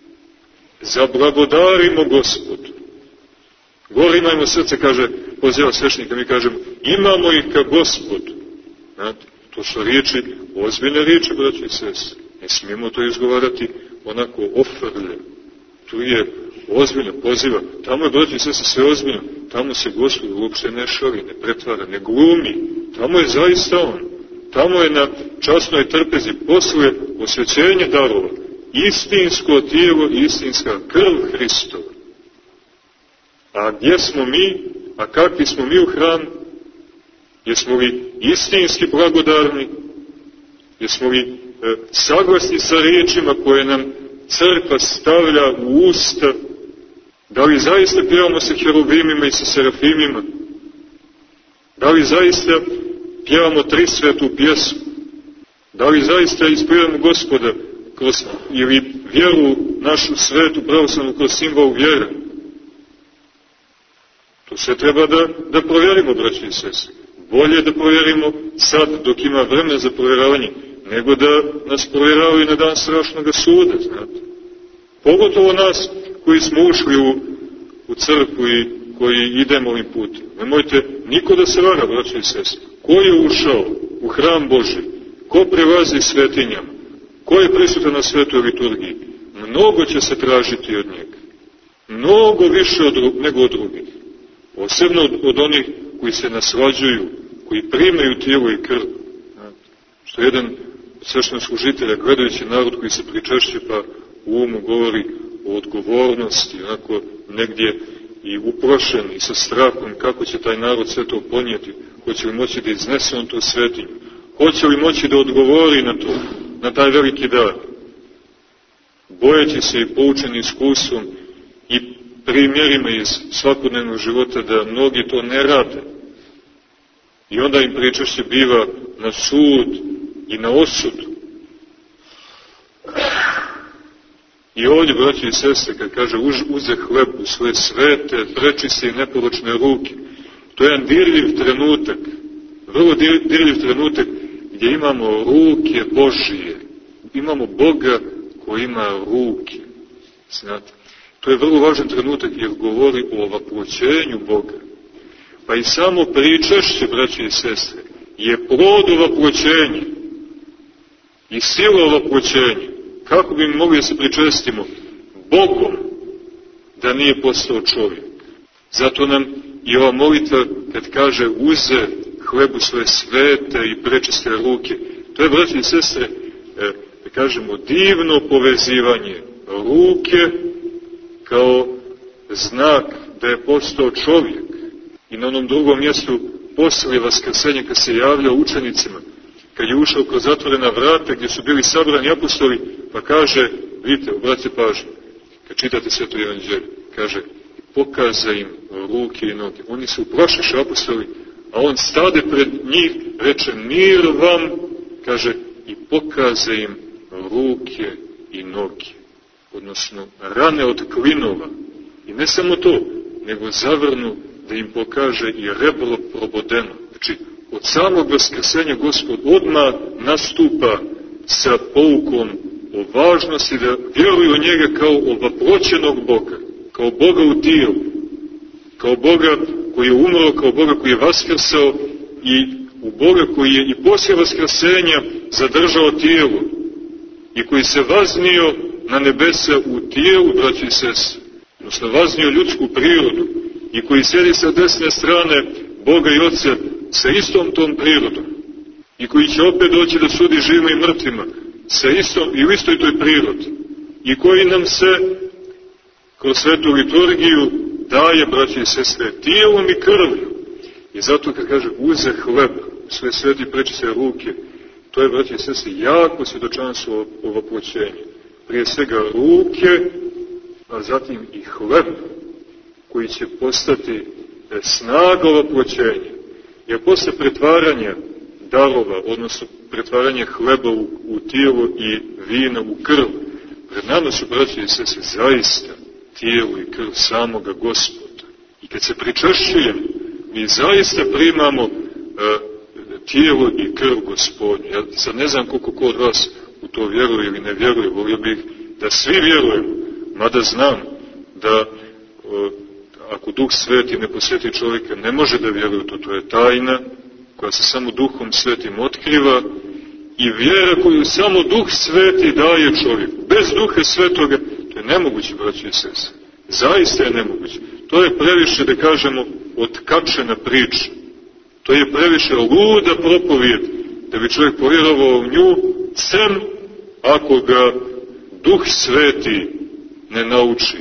Zablagodarimo Gospodu. Gore imajmo srce, kaže, poziva svešnika, mi kažemo, imamo ih ka Gospodu. Znate, to su riječi, ozbiljne riječi, braći i sestre. Ne smijemo to izgovarati onako ofrlje. Tu je ozbiljno poziva. Tamo je, braći i sestre, sve ozbiljno. Tamo se Gospod uopšte ne šali, ne pretvara, ne glumi. Tamo je zaista on. Tamo je na časnoj trpezi posle osvećenja darova istinsko tijelo i istinska krv Hristova. A gdje smo mi? A kakvi smo mi u hramu? Jesmo li istinski blagodarni? Jesmo li e, saglasni sa riječima koje nam crkva stavlja u usta? Da li zaista pjevamo sa heruvimima i sa serafimima? Da li zaista pjevamo trisvetu pjesmu? Da li zaista ispjevamo Gospoda kroz, ili vjeru našu svetu pravoslavnu kroz simbol vjere? To sve treba da, da provjerimo, braći i sestre. Bolje da provjerimo sad dok ima vremena za provjeravanje, nego da nas provjeravaju na dan strašnog suda, znate. Pogotovo nas koji smo ušli u, u crkvu i koji idemo ovim putem. Nemojte niko da se vara, braći i sestre. Ko je ušao u hram Božji? Ko prelazi svetinjama? Ko je prisutan na svetoj liturgiji? Mnogo će se tražiti od njega. Mnogo više od, nego od drugih. Posebno od, od onih koji se naslađuju, koji primaju tijelo i krv. Što jedan sveštenoslужitelja, gledajući narod koji se pričešće, pa u umu govori o odgovornosti, onako negdje i uplašen i sa strahom, kako će taj narod sve to ponijeti, hoće li moći da iznese on tu svetinju, hoće li moći da odgovori na to, na taj veliki dar, bojeći se i poučeni iskustvom i primjerima iz svakodnevnog života da mnogi to ne rade. I onda im pričešće biva na sud i na osudu. I ovdje, braći i sestre, kad kaže uze hleb u svoje svete, prečiste i neporočne ruke, to je jedan dirljiv trenutak, vrlo dirljiv trenutak gdje imamo ruke Božije, imamo Boga koji ima ruke. Znate, to je vrlo važan trenutak jer govori o ovaploćenju Boga. Pa i samo pričešće, braći i sestre, je plod ovaploćenja i sila ovaploćenja. Kako bi mi mogli da se pričestimo Bogom da nije postao čovjek? Zato nam i ova molitva kad kaže uze hlebu svoje svete i prečiste ruke. To je, braći i sestre, da kažemo, divno povezivanje ruke kao znak da je postao čovjek. I na onom drugom mjestu posle vaskrsenja, kad se javljao učenicima, kad je ušao kroz zatvorena vrata gdje su bili sabrani apostoli, pa kaže, vidite, obratite pažnju, kad čitate Sveto evanđelje, kaže, pokaza im ruke i noge. Oni su uplašiše apostoli, a on stade pred njih, reče, mir vam, kaže, i pokaza im ruke i noge. Odnosno, rane od klinova. I ne samo to, nego zavrnu da im pokaže i rebro probodeno. Znači, od samog vaskrsenja Gospod odmah nastupa sa poukom o važnosti da vjeruju u njega kao ovaproćenog Boga, kao Boga u tijelu, kao Boga koji je umro, kao Boga koji je vaskrsao i u Boga koji je i poslije vaskrsenja zadržao tijelo i koji se vaznio na nebesa u tijelu, braći i sestre, odnosno vaznio ljudsku prirodu i koji sjedi sa desne strane Boga i Otca sa istom tom prirodom i koji će opet doći da sudi živima i mrtvima sa istom i u istoj toj prirodi i koji nam se kroz svetu liturgiju daje, braći i sestre, tijelom i krvlju. I zato kad kaže uze hleb, sve sveti prečiste ruke, to je, braći i sestre, jako svjedočanstvo ovaproćenja. Prije svega ruke, a zatim i hleb, koji će postati snaga ovaproćenja. Jer posle pretvaranja darova, odnosno pretvaranja hleba u, u tijelo i vina u krv, pred nama su, braći i sestre, zaista tijelo i krv samoga Gospoda. I kad se pričašćujemo, mi zaista primamo uh, tijelo i krv Gospodnju. Ja sad ne znam koliko ko od vas u to vjeruje ili ne vjeruje, volio bih da svi vjerujemo, mada znam da uh, ako Duh Sveti ne posveti čovjeka, ne može da vjeruje to, to je tajna koja se samo Duhom Svetim otkriva i vjera koju samo Duh Sveti daje čovjeku. Bez Duha Svetoga to je nemoguće, braći i sestre. Zaista je nemoguće. To je previše, da kažemo, otkačena priča. To je previše luda propovijed da bi čovjek povjerovao u nju, sem ako ga Duh Sveti ne nauči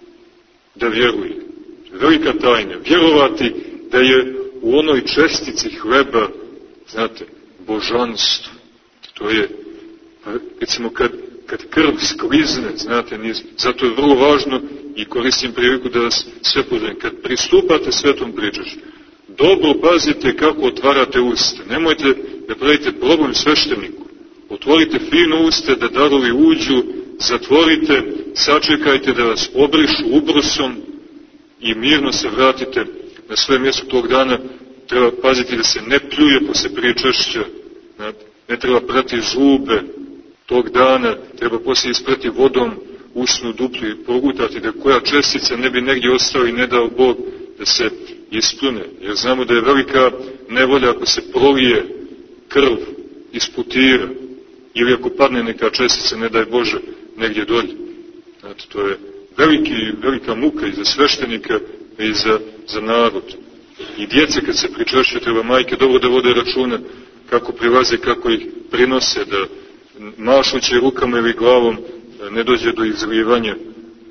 da vjeruje. Velika tajna. Vjerovati da je u onoj čestici hleba, znate, božanstvo. To je, recimo, kad, kad krv sklizne, znate, niz, zato je vrlo važno i koristim priliku da vas sve pozdravim. Kad pristupate svetom pričašću, dobro pazite kako otvarate usta. Nemojte da pravite problem svešteniku. Otvorite fino uste da darovi uđu, zatvorite, sačekajte da vas obrišu ubrusom i mirno se vratite na svoje mjesto tog dana. Treba paziti da se ne pljuje posle pričašća, ne treba prati zube tog dana, treba poslije isprati vodom usnu duplu i progutati da koja čestica ne bi negdje ostao i ne dao Bog da se ispljune. Jer znamo da je velika nevolja ako se prolije krv iz putira ili ako padne neka čestica, ne daj Bože, negdje dolje. Znate, to je veliki, velika muka i za sveštenika i za, za narod. I djece kad se pričašćuju, treba majke dobro da vode računa kako prilaze, kako ih prinose, da mašući rukama ili glavom ne dođe do izlijevanja e,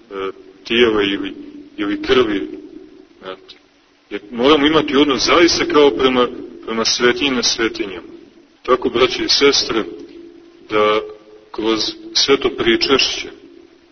tijela ili, ili krvi. Znate. Jer moramo imati odnos zaista kao prema, prema svetinjima svetinjama. Tako, braći i sestre, da kroz sveto pričašće e,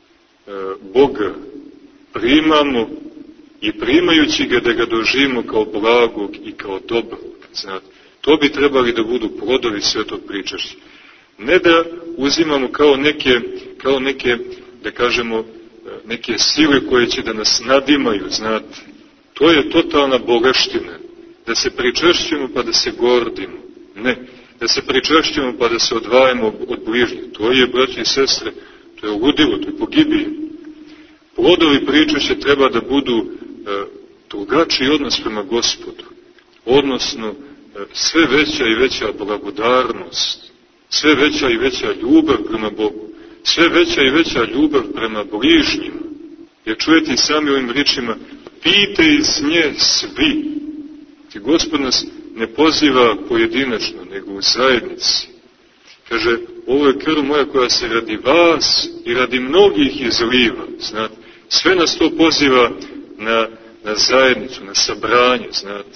Boga primamo i primajući ga da ga doživimo kao blagog i kao dobrog. Znate. To bi trebali da budu plodovi svetog pričašća. Ne da uzimamo kao neke, kao neke, da kažemo, neke sile koje će da nas nadimaju, znate. To je totalna bogaština. Da se pričašćujemo pa da se gordimo. Ne. Da se pričašćujemo pa da se odvajamo od bližnjih. To je, braći i sestre, to je ludilo, to je pogibije. Plodovi pričašća treba da budu e, drugačiji odnos prema Gospodu. Odnosno, sve veća i veća blagodarnost, sve veća i veća ljubav prema Bogu, sve veća i veća ljubav prema bližnjima. Jer čujete i sami ovim riječima, pijte iz nje svi. Ti Gospod nas ne poziva pojedinačno, nego u zajednici. Kaže, ovo je krv moja koja se radi vas i radi mnogih izliva. Znate, sve nas to poziva na, na zajednicu, na sabranje, znate.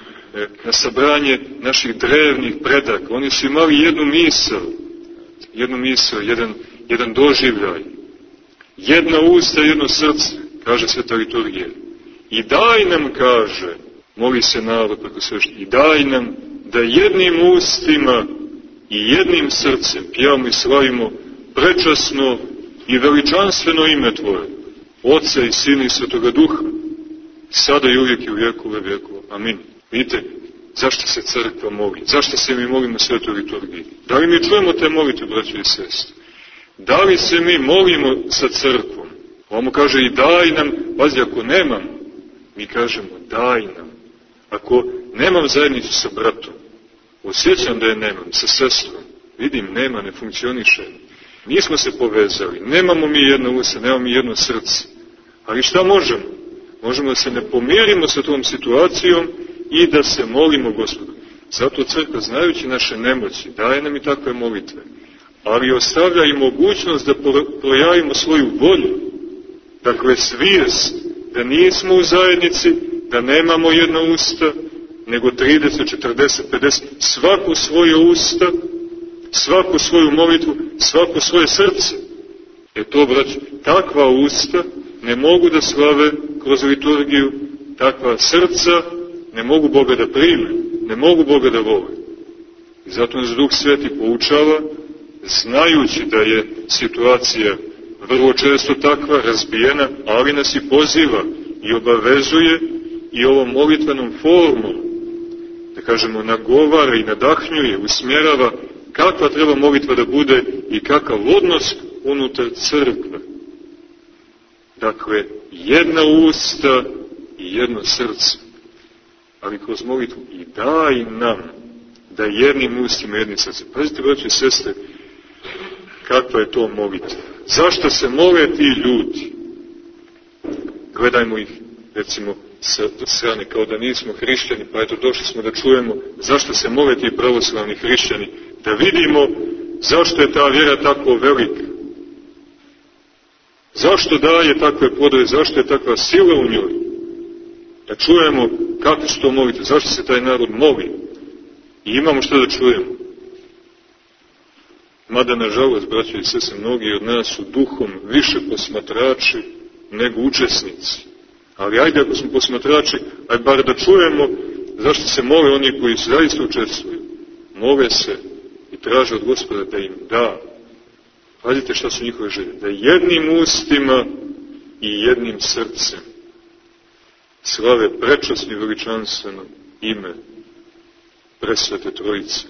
Na sabranje naših drevnih predaka. Oni su imali jednu misao, jednu misao, jedan, jedan doživljaj. Jedna usta, jedno srce, kaže Sveta liturgija. I daj nam, kaže, moli se narod preko sveštenja, i daj nam da jednim ustima i jednim srcem pjevamo i slavimo prečasno i veličanstveno ime Tvoje, Oca i Sina i Svetoga Duha, sada i uvijek i u vjekove vjekova. Amin. Vidite, zašto se crkva moli? Zašto se mi molimo Svetoj liturgiji? Da li mi čujemo te molite, braćo i sestre? Da li se mi molimo sa crkvom? Ovo kaže i daj nam, pazi, ako nemam, mi kažemo daj nam. Ako nemam zajednicu sa bratom, osjećam da je nemam, sa sestrom, vidim, nema, ne funkcioniše. Nismo se povezali, nemamo mi jedno usta, nemamo mi jedno srce. Ali šta možemo? Možemo da se ne pomirimo sa tom situacijom i da se molimo Gospodu. Zato crkva, znajući naše nemoći, daje nam i takve molitve, ali ostavlja i mogućnost da projavimo svoju volju. Dakle, svijest da nismo u zajednici, da nemamo jedno usta, nego trideset, četrdeset, pedeset, svako svoje usta, svaku svoju molitvu, svako svoje srce. E to, braći, takva usta ne mogu da slave kroz liturgiju, takva srca ne mogu Boga da prime, ne mogu Boga da vole. I zato nas Duh Sveti poučava, znajući da je situacija vrlo često takva, razbijena, ali nas i poziva i obavezuje i ovom molitvenom formom, da kažemo, nagovara i nadahnjuje, usmjerava kakva treba molitva da bude i kakav odnos unutar crkve. Dakle, jedna usta i jedno srce, ali kroz molitvu i daj nam da jednim ustima, jednim srcem. Pazite, braći i sestre, kakva je to molitva. Zašto se mole ti ljudi? Gledajmo ih, recimo, sa strane, kao da nismo hrišćani, pa eto, došli smo da čujemo zašto se mole ti pravoslavni hrišćani, da vidimo zašto je ta vjera tako velika. Zašto daje takve plodove, zašto je takva sila u njoj? Da čujemo kako su to molite, zašto se taj narod moli. I imamo što da čujemo. Mada, nažalost, braćo i sestre, mnogi od nas su duhom više posmatrači nego učesnici. Ali ajde, ako smo posmatrači, ajde bar da čujemo zašto se mole oni koji su zaista učestvuju. Mole se i traže od Gospoda da im da. Pazite šta su njihove želje. Da jednim ustima i jednim srcem slave prečasno i veličanstveno ime Presvete Trojice.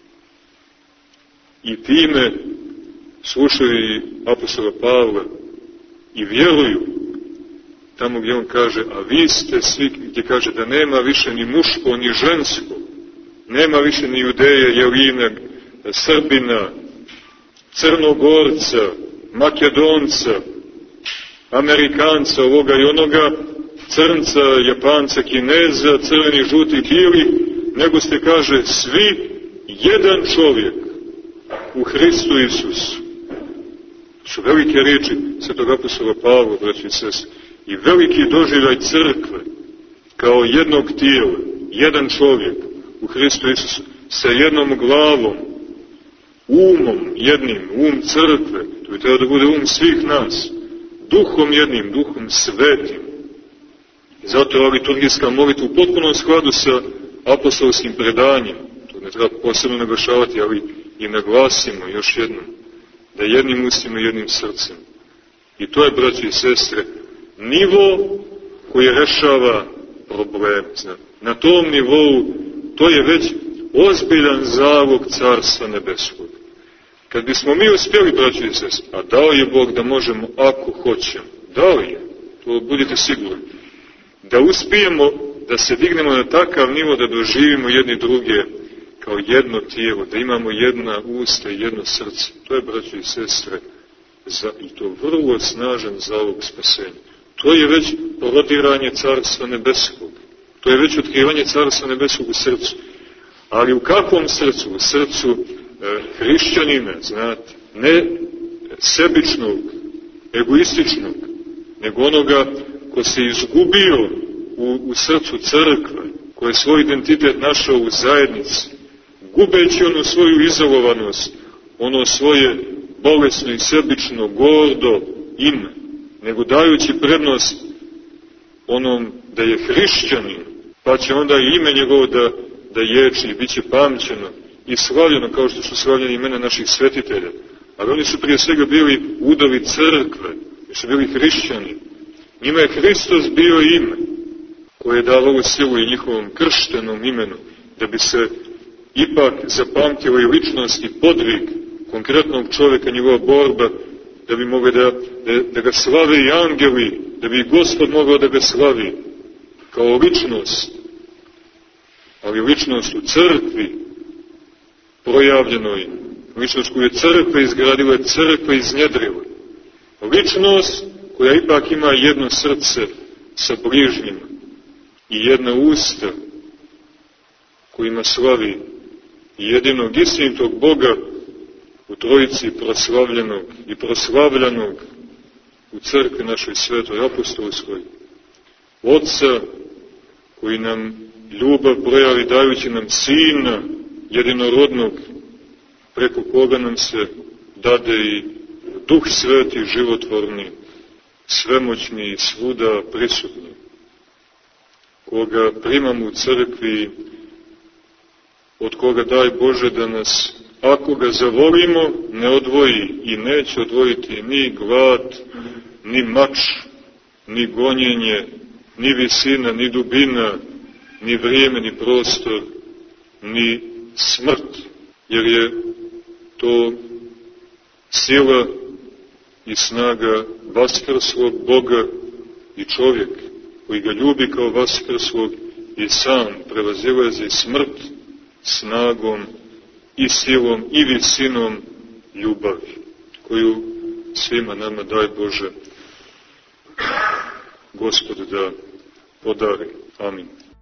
I time slušaju apostola Pavla i vjeruju tamo gdje on kaže, a vi ste svi, gdje kaže da nema više ni muško ni žensko, nema više ni Judeja, Jelina, Srbina, Crnogorca, Makedonca, Amerikanca, ovoga i onoga, Crnca, Japanca, Kineza, crveni, žuti, bili, nego ste, kaže, svi jedan čovjek u Hristu Isusu. Su velike riječi svetog apostola Pavla, braći i sestre, i veliki doživljaj crkve kao jednog tijela, jedan čovjek u Hristu Isusu, sa jednom glavom, umom jednim, um crkve, to bi trebalo da bude um svih nas, duhom jednim, duhom svetim. I zato je ova liturgijska molitva u potpunom skladu sa apostolskim predanjem. To ne treba posebno naglašavati, ali i naglasimo još jednom, da jednim ustima i jednim srcem. I to je, braći i sestre, nivo koji rešava problem. Na tom nivou to je već ozbiljan zalog Carstva Nebeskog. Kad bismo mi uspjeli, braći i sestre, a dao je Bog da možemo ako hoćemo, dao je, to budite sigurni, da uspijemo da se dignemo na takav nivo da doživimo jedni druge kao jedno tijelo, da imamo jedna usta i jedno srce. To je, braći i sestre, za, i to vrlo snažan zalog spasenja. To je već prodiranje Carstva Nebeskog. To je već otkrivanje Carstva Nebeskog u srcu. Ali u kakvom srcu? U srcu e, hrišćanina, znate, ne sebičnog, egoističnog, nego onoga ko se izgubio u, u srcu crkve, ko je svoj identitet našao u zajednici, gubeći onu svoju izolovanost, ono svoje bolesno i sebično, gordo ime, nego dajući prednost onom da je hrišćanin, pa će onda i ime njegovo da, da ječi, bit će pamćeno i slavljeno kao što su slavljeni imena naših svetitelja. Ali oni su prije svega bili udovi crkve, oni su bili hrišćani. Njima je Hristos bio ime, koje je davalo silu i njihovom krštenom imenu, da bi se ipak zapamtila i ličnost i podvig konkretnog čovjeka, njegova borba, da bi mogli da, da, da ga slave i angeli, da bi Gospod mogao da ga slavi kao ličnost, ali ličnost u crkvi projavljenoj, ličnost koju je crkva izgradila, crkva iznjedrila, ličnost koja ipak ima jedno srce sa bližnjima i jedna usta kojima slavi jedinog istinitog Boga u Trojici proslavljenog i proslavljanog u crkvi našoj svetoj apostolskoj, Otca koji nam ljubav projavi dajući nam Sina jedinorodnog, preko koga nam se dade i Duh Sveti životvorni, svemoćni i svuda prisutni, koga primamo u crkvi, od koga daj Bože da nas, ako ga zavolimo, ne odvoji i neće odvojiti ni glad, ni mač, ni gonjenje, ni visina, ni dubina, ni vrijeme, ni prostor, ni smrt, jer je to sila i snaga vaskrslog Boga i čovjek koji ga ljubi kao vaskrslog i sam prevazilazi smrt snagom i silom i visinom ljubavi, koju svima nama daj Bože Gospod da podari. Amin.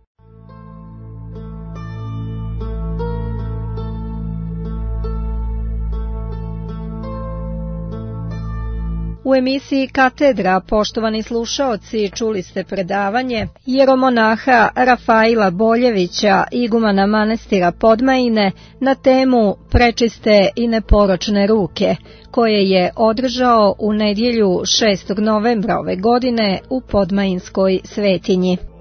U emisiji Katedra, poštovani slušaoci, čuli ste predavanje jeromonaha Rafaila Boljevića, igumana manastira Podmajine, na temu Prečiste i neporočne ruke, koje je održao u nedjelju šestog novembra ove godine u Podmajinskoj svetinji.